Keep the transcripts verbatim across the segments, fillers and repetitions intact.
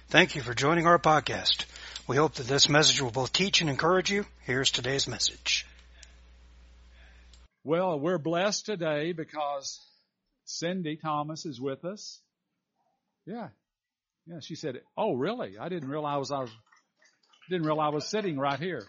Thank you for joining our podcast. We hope that this message will both teach and encourage you. Here's today's message. Well, we're blessed today because Cindy Thomas is with us. Yeah. Yeah, she said, "Oh, really? I didn't realize I was didn't realize I was sitting right here."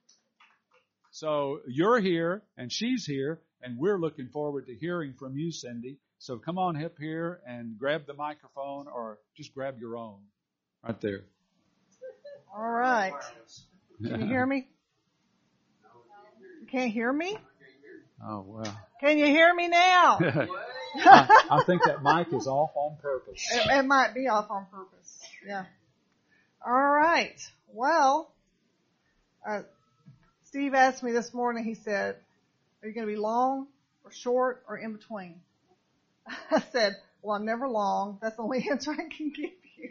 So you're here and she's here, and we're looking forward to hearing from you, Cindy. So come on up here and grab the microphone, or just grab your own right there. All right. Can you hear me? You can't hear me? Oh, well. Can you hear me now? I, I think that mic is off on purpose. It, it might be off on purpose. Yeah. All right. Well, uh, Steve asked me this morning, he said, "Are you going to be long or short or in between?" I said, "Well, I'm never long. That's the only answer I can give you."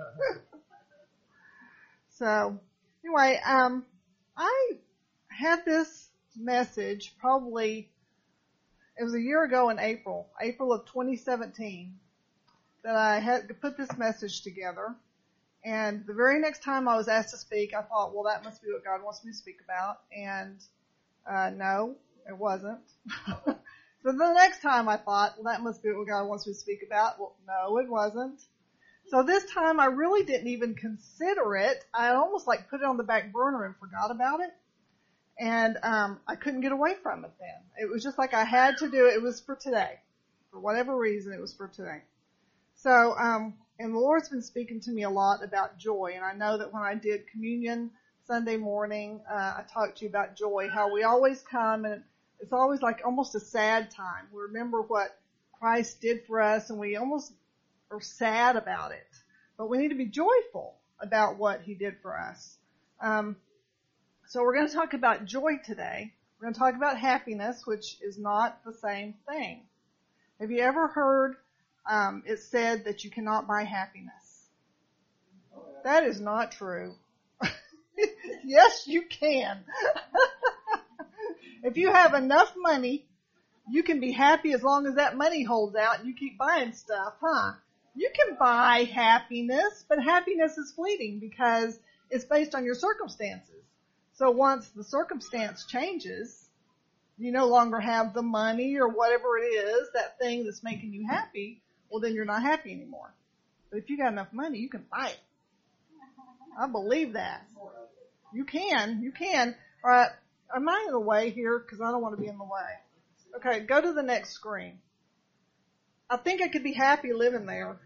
So, anyway, um, I had this message probably, it was a year ago in April, April of twenty seventeen, that I had to put this message together. And the very next time I was asked to speak, I thought, well, that must be what God wants me to speak about. And uh, no, it wasn't. So the next time I thought, well, that must be what God wants me to speak about. Well, no, it wasn't. So this time I really didn't even consider it. I almost like put it on the back burner and forgot about it. And um, I couldn't get away from it then. It was just like I had to do it. It was for today. For whatever reason, it was for today. So, um, and the Lord's been speaking to me a lot about joy. And I know that when I did communion Sunday morning, uh, I talked to you about joy, how we always come and it's always like almost a sad time. We remember what Christ did for us and we almost are sad about it. But we need to be joyful about what he did for us. Um, so we're going to talk about joy today. We're going to talk about happiness, which is not the same thing. Have you ever heard um, it said that you cannot buy happiness? That is not true. Yes, you can. If you have enough money, you can be happy as long as that money holds out and you keep buying stuff, huh? You can buy happiness, but happiness is fleeting because it's based on your circumstances. So once the circumstance changes, you no longer have the money or whatever it is, that thing that's making you happy, well then you're not happy anymore. But if you got enough money, you can buy it. I believe that. You can, you can. All right. Am I in the way here? Because I don't want to be in the way. Okay, go to the next screen. I think I could be happy living there.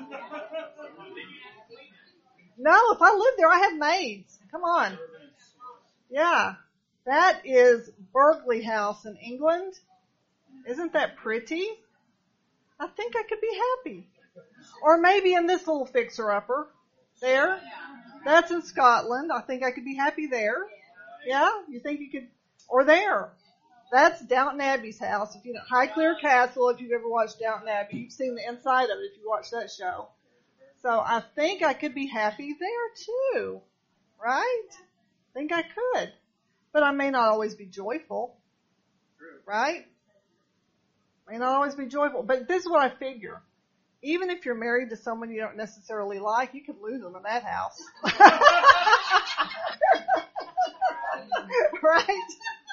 No, if I live there, I have maids. Come on. Yeah, that is Burghley House in England. Isn't that pretty? I think I could be happy. Or maybe in this little fixer-upper. There. That's in Scotland. I think I could be happy there. Yeah? You think you could? Or there. That's Downton Abbey's house. If you know Highclere Castle, if you've ever watched Downton Abbey, you've seen the inside of it if you watch that show. So I think I could be happy there too. Right? I think I could. But I may not always be joyful. Right? May not always be joyful. But this is what I figure. Even if you're married to someone you don't necessarily like, you could lose them in that house. Right?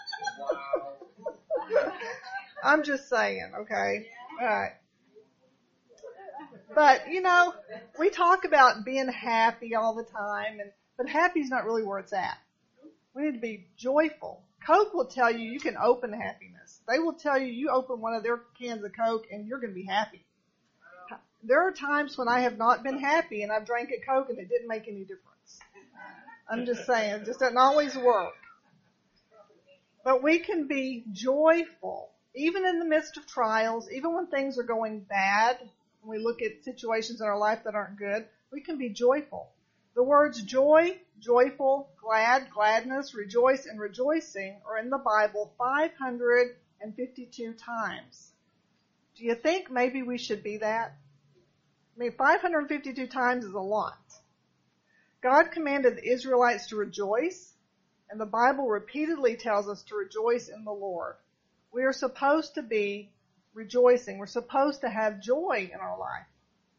I'm just saying, okay? All right. But, you know, we talk about being happy all the time, and but happy's not really where it's at. We need to be joyful. Coke will tell you you can open happiness. They will tell you you open one of their cans of Coke and you're going to be happy. There are times when I have not been happy and I've drank a Coke and it didn't make any difference. I'm just saying, it just doesn't always work. But we can be joyful, even in the midst of trials, even when things are going bad, when we look at situations in our life that aren't good, we can be joyful. The words joy, joyful, glad, gladness, rejoice, and rejoicing are in the Bible five hundred fifty-two times. Do you think maybe we should be that? I mean, five hundred fifty-two times is a lot. God commanded the Israelites to rejoice, and the Bible repeatedly tells us to rejoice in the Lord. We are supposed to be rejoicing. We're supposed to have joy in our life.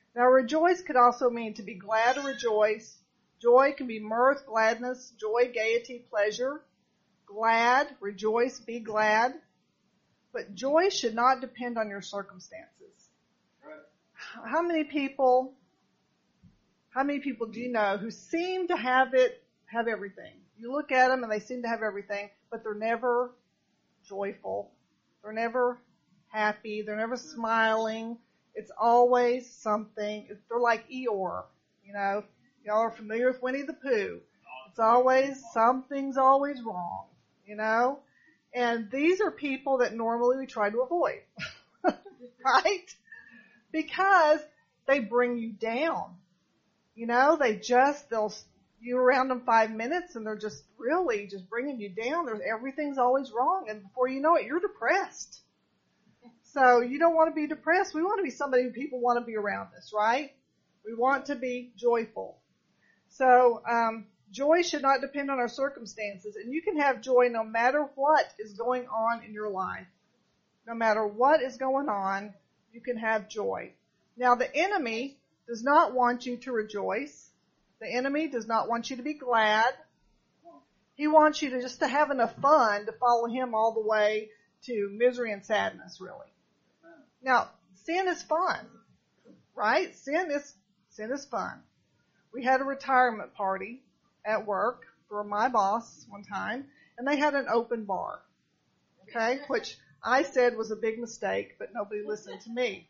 Now, rejoice could also mean to be glad or rejoice. Joy can be mirth, gladness, joy, gaiety, pleasure. Glad, rejoice, be glad. But joy should not depend on your circumstances. Right. How many people, how many people do you know who seem to have it, have everything? You look at them and they seem to have everything, but they're never joyful. They're never happy. They're never smiling. It's always something. They're like Eeyore, you know. Y'all are familiar with Winnie the Pooh. It's always, something's always wrong, you know. And these are people that normally we try to avoid, right? Because they bring you down. You know, they just, they'll, you around them five minutes and they're just really just bringing you down. There's, everything's always wrong. And before you know it, you're depressed. So you don't want to be depressed. We want to be somebody who people want to be around us, right? We want to be joyful. So, um, joy should not depend on our circumstances. And you can have joy no matter what is going on in your life. No matter what is going on, you can have joy. Now, the enemy does not want you to rejoice. The enemy does not want you to be glad. He wants you to just to have enough fun to follow him all the way to misery and sadness, really. Now, sin is fun, right? Sin is, sin is fun. We had a retirement party at work for my boss one time, and they had an open bar, okay, which I said was a big mistake, but nobody listened to me.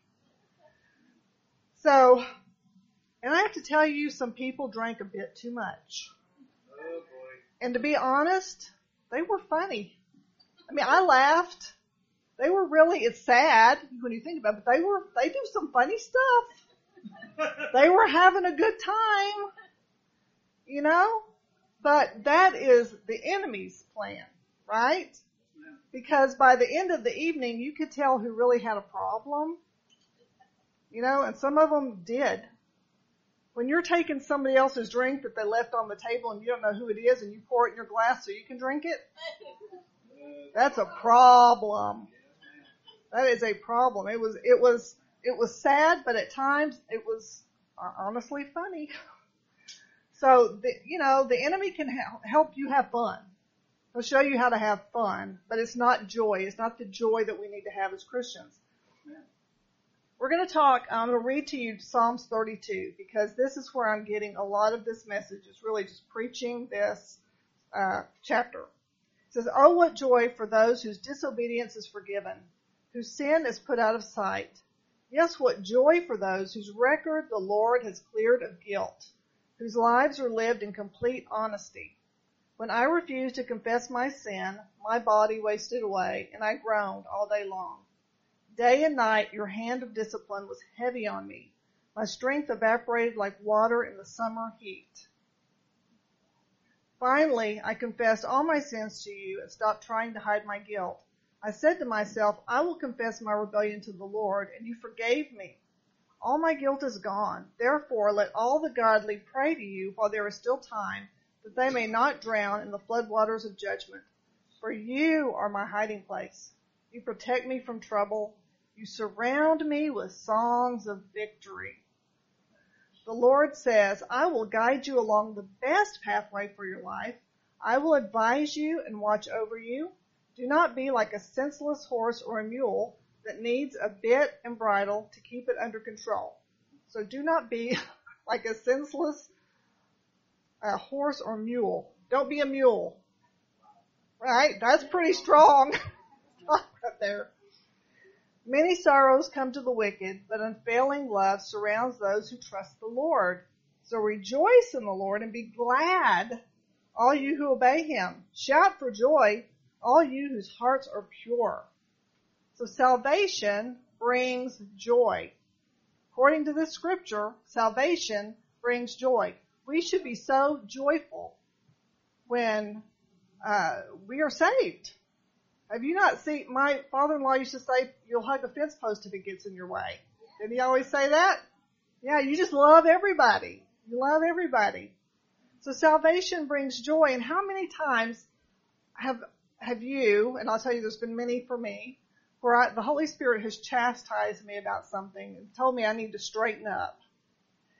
So, and I have to tell you, some people drank a bit too much. Oh boy. And to be honest, they were funny. I mean, I laughed. They were really, it's sad when you think about it, but they were, they do some funny stuff. They were having a good time, you know, but that is the enemy's plan, right? Because by the end of the evening, you could tell who really had a problem, you know, and some of them did. When you're taking somebody else's drink that they left on the table and you don't know who it is and you pour it in your glass so you can drink it, that's a problem. That is a problem. It was, it was, it was sad, but at times it was honestly funny. So, the, you know, the enemy can ha- help you have fun. He'll show you how to have fun, but it's not joy. It's not the joy that we need to have as Christians. We're going to talk, I'm going to read to you Psalms thirty-two, because this is where I'm getting a lot of this message. It's really just preaching this uh, chapter. It says, "Oh, what joy for those whose disobedience is forgiven, whose sin is put out of sight. Yes, what joy for those whose record the Lord has cleared of guilt, whose lives are lived in complete honesty. When I refused to confess my sin, my body wasted away, and I groaned all day long. Day and night your hand of discipline was heavy on me. My strength evaporated like water in the summer heat. Finally, I confessed all my sins to you and stopped trying to hide my guilt. I said to myself, I will confess my rebellion to the Lord, and you forgave me. All my guilt is gone. Therefore, let all the godly pray to you while there is still time, that they may not drown in the floodwaters of judgment. For you are my hiding place. You protect me from trouble. You surround me with songs of victory. The Lord says, I will guide you along the best pathway for your life. I will advise you and watch over you. Do not be like a senseless horse or a mule that needs a bit and bridle to keep it under control. So do not be like a senseless uh, horse or mule. Don't be a mule. Right? That's pretty strong. Right there. Many sorrows come to the wicked, but unfailing love surrounds those who trust the Lord. So rejoice in the Lord and be glad, all you who obey him. Shout for joy, all you whose hearts are pure. So salvation brings joy. According to this scripture, salvation brings joy. We should be so joyful when uh, we are saved. Have you not seen, my father-in-law used to say, you'll hug a fence post if it gets in your way. Didn't he always say that? Yeah, you just love everybody. You love everybody. So salvation brings joy. And how many times have have you, and I'll tell you there's been many for me, where I, the Holy Spirit has chastised me about something and told me I need to straighten up.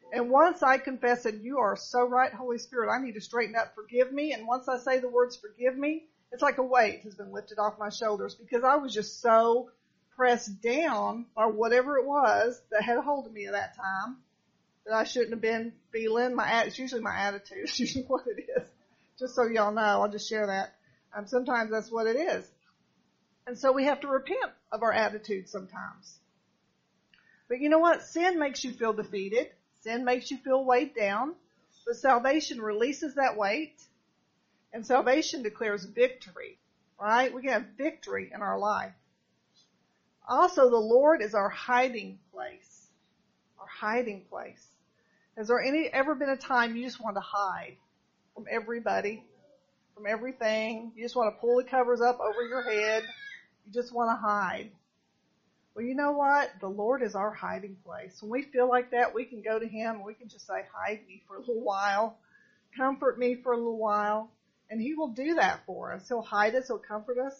And once I confess that you are so right, Holy Spirit, I need to straighten up, forgive me. And once I say the words forgive me, it's like a weight has been lifted off my shoulders because I was just so pressed down by whatever it was that had a hold of me at that time that I shouldn't have been feeling. My It's usually my attitude. It's usually what it is. Just so y'all know, I'll just share that. Um, sometimes that's what it is. And so we have to repent of our attitude sometimes. But you know what? Sin makes you feel defeated. Sin makes you feel weighed down. But salvation releases that weight. And salvation declares victory. Right? We can have victory in our life. Also, the Lord is our hiding place. Our hiding place. Has there any ever been a time you just want to hide from everybody, from everything? You just want to pull the covers up over your head. You just want to hide. Well, you know what? The Lord is our hiding place. When we feel like that, we can go to Him and we can just say, hide me for a little while. Comfort me for a little while. And He will do that for us. He'll hide us. He'll comfort us.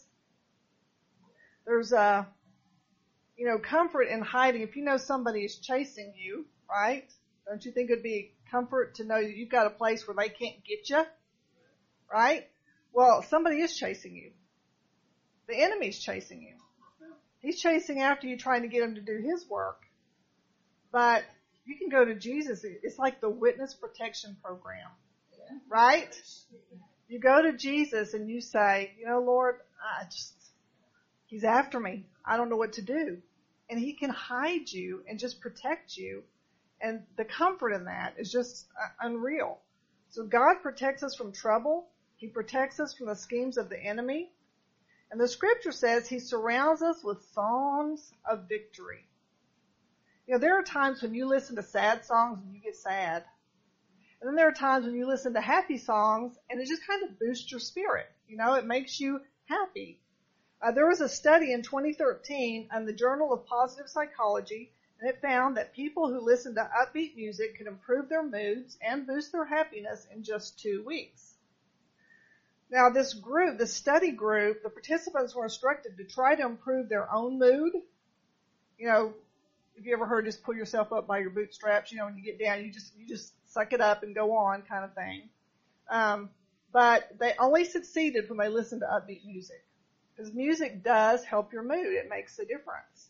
There's a, you know, comfort in hiding. If you know somebody is chasing you, right? Don't you think it would be comfort to know that you've got a place where they can't get you? Right? Well, somebody is chasing you. The enemy's chasing you. He's chasing after you, trying to get him to do his work. But you can go to Jesus. It's like the witness protection program. Right? You go to Jesus and you say, you know, Lord, I just, He's after me. I don't know what to do. And He can hide you and just protect you. And the comfort in that is just unreal. So God protects us from trouble. He protects us from the schemes of the enemy. And the scripture says He surrounds us with songs of victory. You know, there are times when you listen to sad songs and you get sad. And then there are times when you listen to happy songs and it just kind of boosts your spirit. You know, it makes you happy. Uh, there was a study in twenty thirteen on the Journal of Positive Psychology, and it found that people who listened to upbeat music could improve their moods and boost their happiness in just two weeks. Now, this group, the study group, the participants were instructed to try to improve their own mood. You know, if you ever heard just pull yourself up by your bootstraps, you know, when you get down, you just you just suck it up and go on kind of thing. Um, but they only succeeded when they listened to upbeat music. Because music does help your mood. It makes a difference.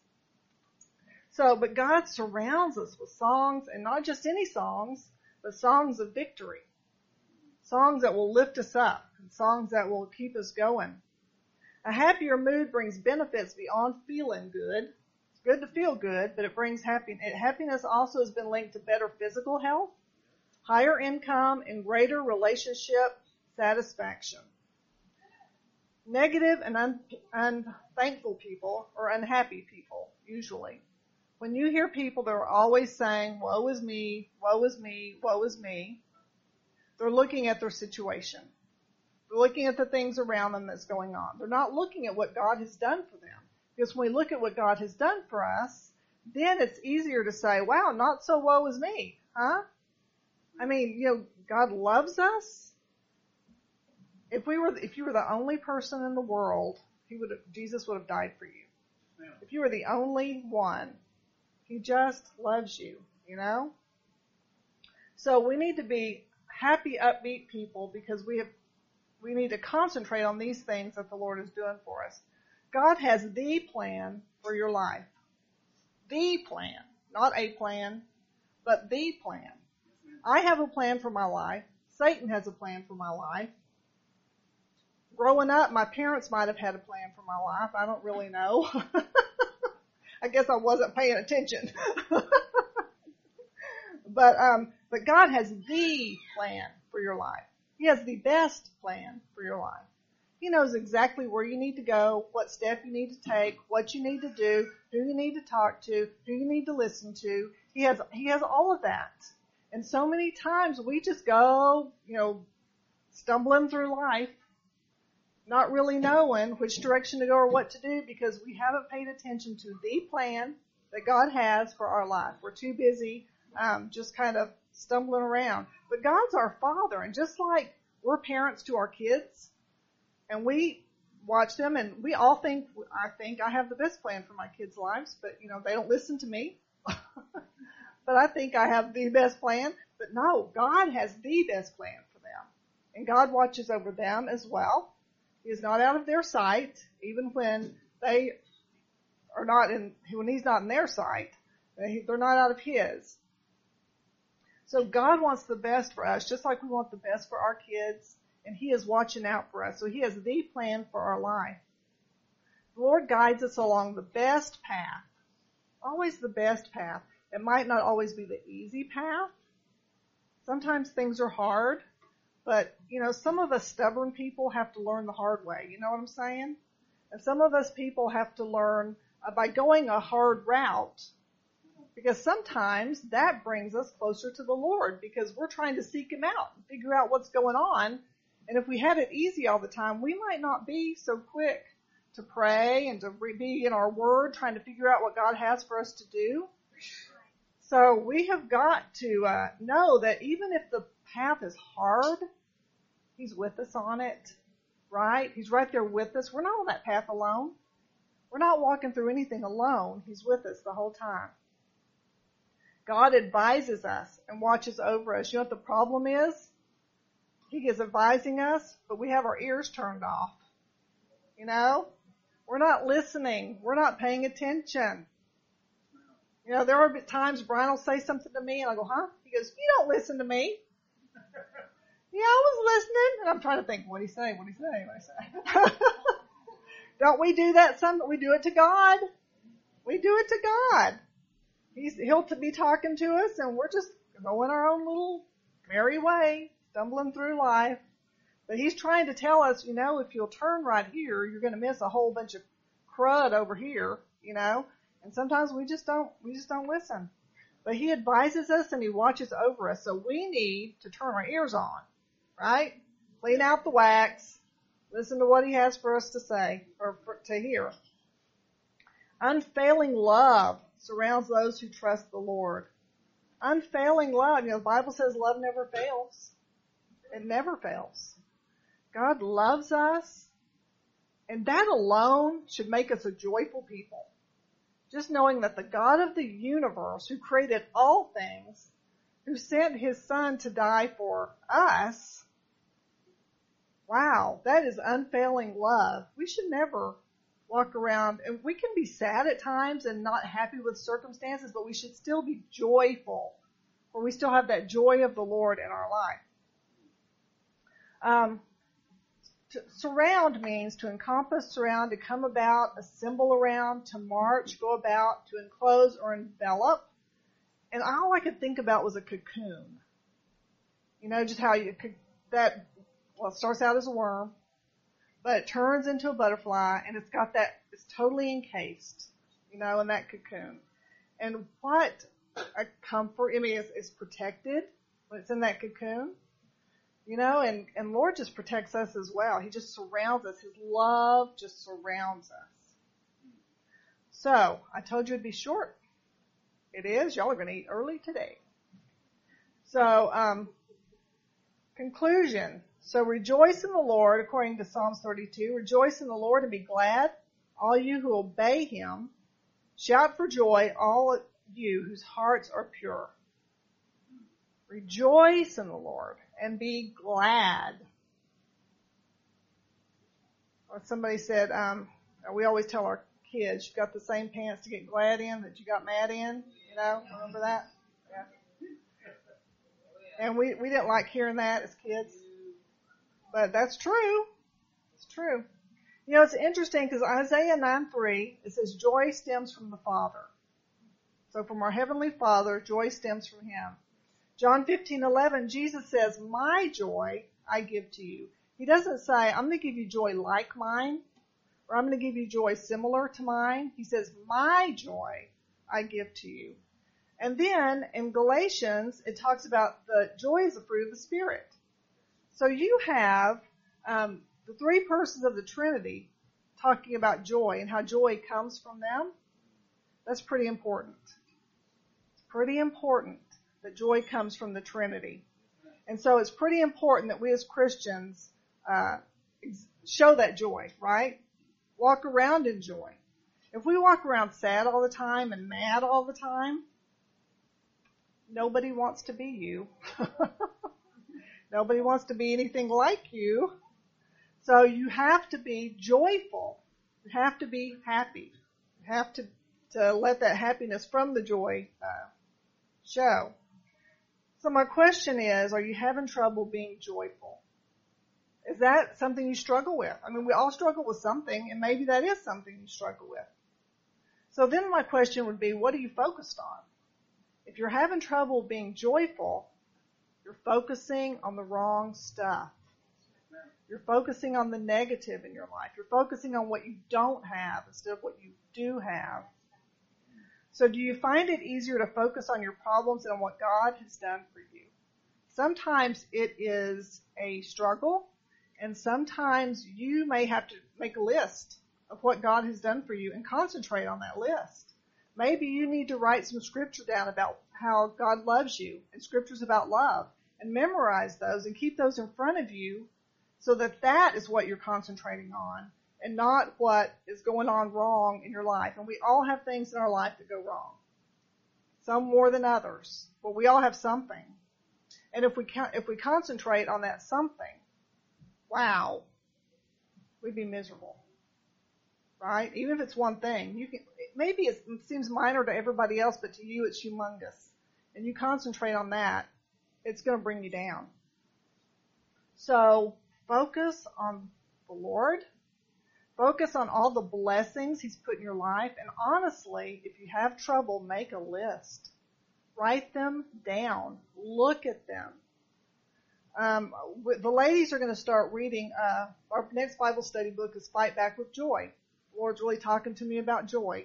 So, but God surrounds us with songs, and not just any songs, but songs of victory. Songs that will lift us up, and songs that will keep us going. A happier mood brings benefits beyond feeling good. It's good to feel good, but it brings happiness. Happiness also has been linked to better physical health, higher income, and greater relationship satisfaction. Negative and un- unthankful people are unhappy people, usually. When you hear people that are always saying, woe is me, woe is me, woe is me, they're looking at their situation. They're looking at the things around them that's going on. They're not looking at what God has done for them. Because when we look at what God has done for us, then it's easier to say, wow, not so woe is me, huh? I mean, you know, God loves us. If we were, if you were the only person in the world, he would have, Jesus would have died for you. Yeah. If you were the only one, He just loves you, you know? So we need to be happy, upbeat people because we have, we need to concentrate on these things that the Lord is doing for us. God has the plan for your life. The plan. Not a plan, but the plan. I have a plan for my life. Satan has a plan for my life. Growing up, my parents might have had a plan for my life. I don't really know. I guess I wasn't paying attention. but um, but God has the plan for your life. He has the best plan for your life. He knows exactly where you need to go, what step you need to take, what you need to do, who you need to talk to, who you need to listen to. He has He has all of that. And so many times we just go, you know, stumbling through life, not really knowing which direction to go or what to do because we haven't paid attention to the plan that God has for our life. We're too busy um, just kind of stumbling around. But God's our Father, and just like we're parents to our kids, and we watch them, and we all think, I think I have the best plan for my kids' lives, but, you know, they don't listen to me. but I think I have the best plan. But no, God has the best plan for them. And God watches over them as well. He is not out of their sight, even when they are not in, when He's not in their sight. They're not out of His. So God wants the best for us, just like we want the best for our kids, and He is watching out for us. So He has the plan for our life. The Lord guides us along the best path, always the best path. It might not always be the easy path. Sometimes things are hard, but, you know, some of us stubborn people have to learn the hard way. You know what I'm saying? And some of us people have to learn uh, by going a hard route, because sometimes that brings us closer to the Lord, because we're trying to seek Him out and figure out what's going on. And if we had it easy all the time, we might not be so quick to pray and to be in our Word, trying to figure out what God has for us to do. So we have got to uh, know that even if the path is hard, He's with us on it, right? He's right there with us. We're not on that path alone. We're not walking through anything alone. He's with us the whole time. God advises us and watches over us. You know what the problem is? He is advising us, but we have our ears turned off. You know? We're not listening. We're not paying attention. You know, there are times Brian will say something to me and I go, huh? He goes, you don't listen to me. Yeah, I was listening. And I'm trying to think, what'd he say? What'd he say? What'd he say? Don't we do that some? We do it to God. We do it to God. He's, he'll be talking to us and we're just going our own little merry way, stumbling through life. But He's trying to tell us, you know, if you'll turn right here, you're going to miss a whole bunch of crud over here, you know. And sometimes we just don't, we just don't listen. But He advises us and He watches over us. So we need to turn our ears on, right? Clean out the wax. Listen to what He has for us to say or for, to hear. Unfailing love surrounds those who trust the Lord. Unfailing love. You know, the Bible says love never fails. It never fails. God loves us. And that alone should make us a joyful people. Just knowing that the God of the universe, who created all things, who sent His Son to die for us, wow, that is unfailing love. We should never walk around, and we can be sad at times and not happy with circumstances, but we should still be joyful, for we still have that joy of the Lord in our life. Um, to surround means to encompass, surround, to come about, assemble around, to march, go about, to enclose or envelop. And all I could think about was a cocoon. You know, just how you could, that, well, it starts out as a worm, but it turns into a butterfly, and it's got that, it's totally encased, you know, in that cocoon. And what a comfort, I mean, it's, it's protected when it's in that cocoon, you know, and, and Lord just protects us as well. He just surrounds us. His love just surrounds us. So, I told you it'd be short. It is. Y'all are going to eat early today. So, um, conclusion. So rejoice in the Lord, according to Psalms thirty-two. Rejoice in the Lord and be glad, all you who obey Him. Shout for joy, all you whose hearts are pure. Rejoice in the Lord and be glad. Or somebody said, um, we always tell our kids, you got the same pants to get glad in that you got mad in. You know, remember that? Yeah. And we, we didn't like hearing that as kids. But that's true. It's true. You know, it's interesting because Isaiah nine three, it says joy stems from the Father. So from our Heavenly Father, joy stems from Him. John fifteen eleven, Jesus says, my joy I give to you. He doesn't say, I'm going to give you joy like mine, or I'm going to give you joy similar to mine. He says, my joy I give to you. And then in Galatians, it talks about the joy is the fruit of the Spirit. So you have um, the three persons of the Trinity talking about joy and how joy comes from them. That's pretty important. It's pretty important that joy comes from the Trinity. And so it's pretty important that we as Christians uh, show that joy, right? Walk around in joy. If we walk around sad all the time and mad all the time, Nobody wants to be you. Nobody wants to be anything like you. So you have to be joyful. You have to be happy. You have to, to let that happiness from the joy uh, show. So my question is, are you having trouble being joyful? Is that something you struggle with? I mean, we all struggle with something, and maybe that is something you struggle with. So then my question would be, what are you focused on? If you're having trouble being joyful, you're focusing on the wrong stuff. You're focusing on the negative in your life. You're focusing on what you don't have instead of what you do have. So do you find it easier to focus on your problems than on what God has done for you? Sometimes it is a struggle, and sometimes you may have to make a list of what God has done for you and concentrate on that list. Maybe you need to write some scripture down about how God loves you and scriptures about love and memorize those and keep those in front of you so that that is what you're concentrating on and not what is going on wrong in your life. And we all have things in our life that go wrong. Some more than others, but we all have something. And if we if we concentrate on that something, wow, we'd be miserable. Right? Even if it's one thing, you can, maybe it seems minor to everybody else, but to you it's humongous. And you concentrate on that, it's going to bring you down. So focus on the Lord. Focus on all the blessings He's put in your life. And honestly, if you have trouble, make a list. Write them down. Look at them. Um, the ladies are going to start reading. Uh, our next Bible study book is Fight Back with Joy. The Lord's really talking to me about joy.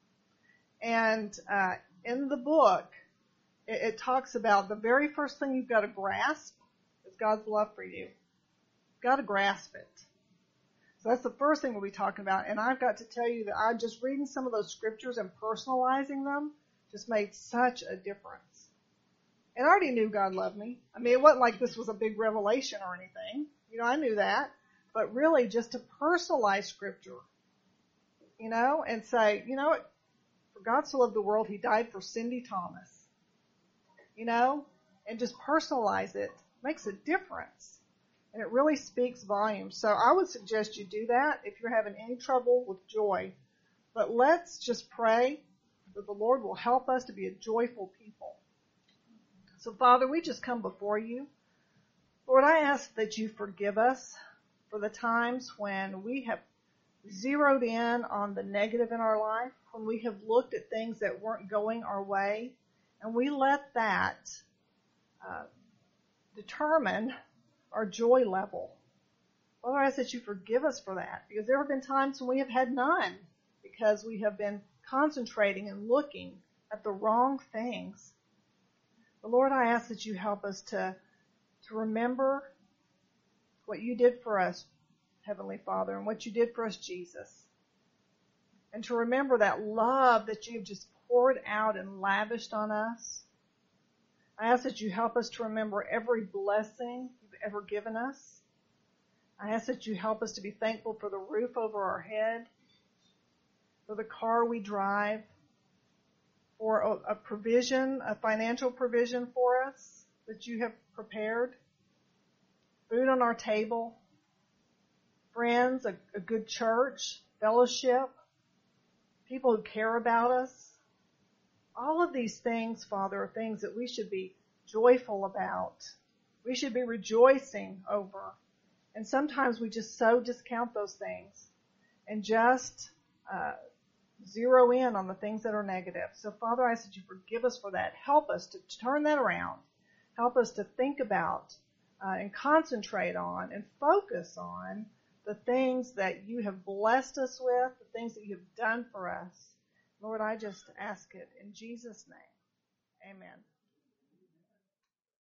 And uh, in the book, it, it talks about the very first thing you've got to grasp is God's love for you. You've got to grasp it. So that's the first thing we'll be talking about. And I've got to tell you that I'm just reading some of those scriptures and personalizing them just made such a difference. And I already knew God loved me. I mean, it wasn't like this was a big revelation or anything. You know, I knew that. But really, just to personalize scripture, you know, and say, you know what, for God so loved the world, He died for Cindy Thomas. You know, and just personalize it makes a difference. And it really speaks volumes. So I would suggest you do that if you're having any trouble with joy. But let's just pray that the Lord will help us to be a joyful people. So, Father, we just come before you. Lord, I ask that you forgive us for the times when we have zeroed in on the negative in our life, when we have looked at things that weren't going our way, and we let that uh, determine our joy level. Father, I ask that you forgive us for that, because there have been times when we have had none, because we have been concentrating and looking at the wrong things. But Lord, I ask that you help us to, to remember what you did for us, Heavenly Father, and what you did for us, Jesus. And to remember that love that you've just poured out and lavished on us. I ask that you help us to remember every blessing you've ever given us. I ask that you help us to be thankful for the roof over our head, for the car we drive, for a, a provision, a financial provision for us that you have prepared, food on our table, friends, a, a good church, fellowship, people who care about us. All of these things, Father, are things that we should be joyful about. We should be rejoicing over. And sometimes we just so discount those things and just uh, zero in on the things that are negative. So, Father, I ask that you forgive us for that. Help us to turn that around. Help us to think about uh, and concentrate on and focus on the things that you have blessed us with, the things that you have done for us. Lord, I just ask it in Jesus' name. Amen.